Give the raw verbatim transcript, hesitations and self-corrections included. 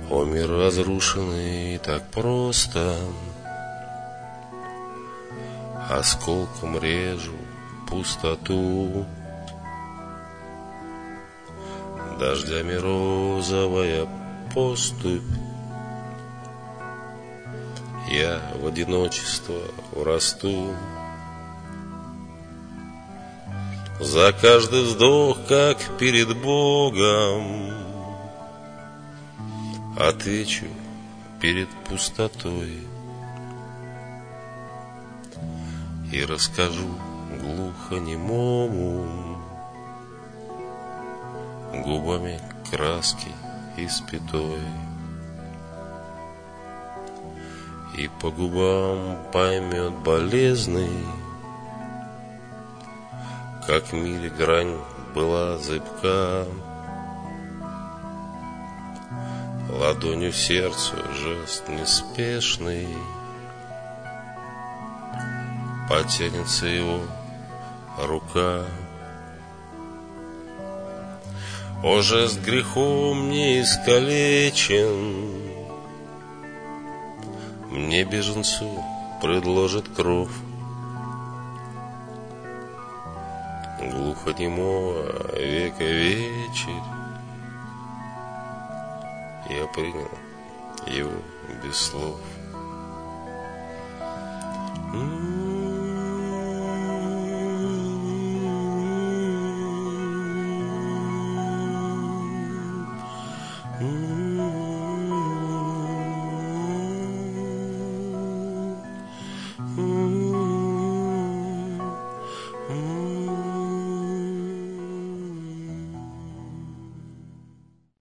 О, мир разрушенный так просто, осколком режу пустоту. Дождями розовая поступь, я в одиночество урасту. За каждый вздох, как перед Богом, отвечу перед пустотой и расскажу глухонемому губами краски испятой. И по губам поймет болезный, как миле грань была зыбка. Ладонью сердцу жест неспешный, потянется его рука. О, жест грехом не искалечен, мне, беженцу, предложит кров. Глухонемого века вечерь я принял его без слов. Mm-hmm.